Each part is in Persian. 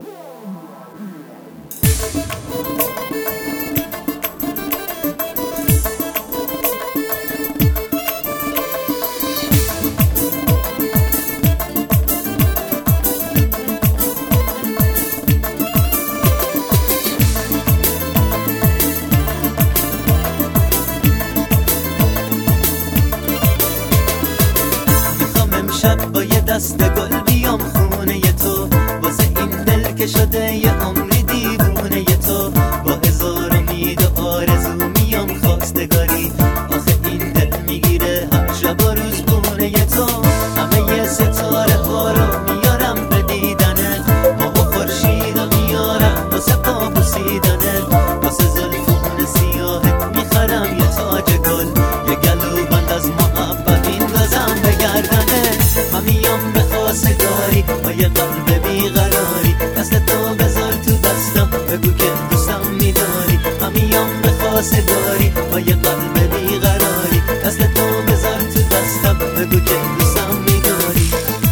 با یه دست گل بیام خونه تو، واسه این دل که شده یه عمری دیوونه تو، با هزار امید و آرزو میام خواستگاری. آخه این دل میگیره هر شب و روز بونه تو، همه یه ستاره ها رو میارم به دیدنت، ماه و خورشید رو میارم واسه پا بوسیدنت، واسه زلفون سیاهت میخرم یه تاج گل، یه گلوبند از محبت میندازم به گردنت. من میام به خواستگاری با یه قلب بیقراری، دست تو بذار تو دستم بگو که دوستم میداری. من میام به خواستگاری با یه قلب بیقراری، دست تو بذار تو دستم بگو که دوستم میداری.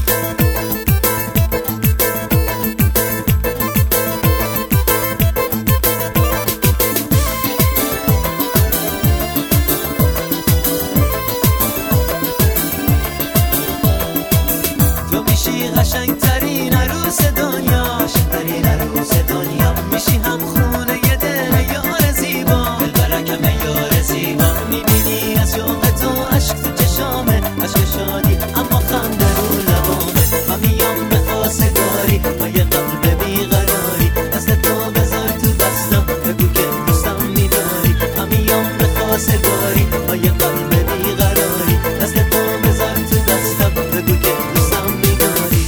میشی قشنگترین عروس دنیا، قشنگترین عروس دنیا، میشی هم خونه یه دل یار زیبا، دلبرکم یار زیبا. میبینی از شوق تو عشق تو چشامه، عشق شادی اما خنده رو لبامه. من میام به خواستگاری با یه قلب بیقراری، دست تو بذار تو دستم بگو که دوستم میداری. من میام به خواستگاری با یه قلب بیقراری، دست تو بذار تو دستم بگو که دوستم میداری.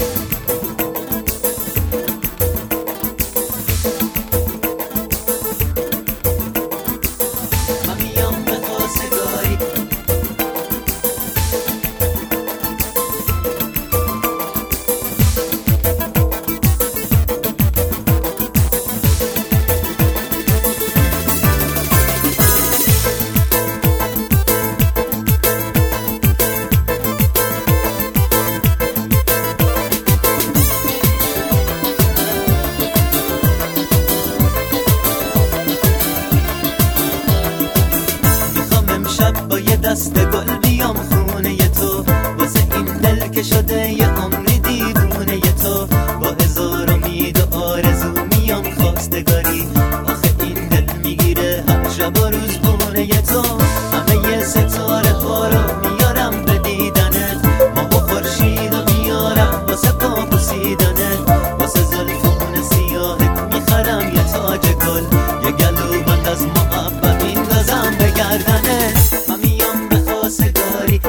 با یه دست گل بیام خونه تو، واسه این دل که شده یه عمری دیوونه تو، با هزار امید و آرزو میام خواستگاری. آخه این دل میگیره هر شب و روز بونه تو، همه یه ستاره ها رو میارم به دیدنت، ماه و خورشید رو میارم واسه پا بوسیدنت، واسه زلفون سیاهت میخرم یه تاج گل، یه گلوبند از محبت میندازم به گردنت. خواستگاری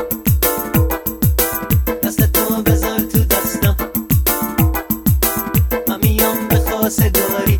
دست تو بذار تو دستم، من میام به خواستگاری.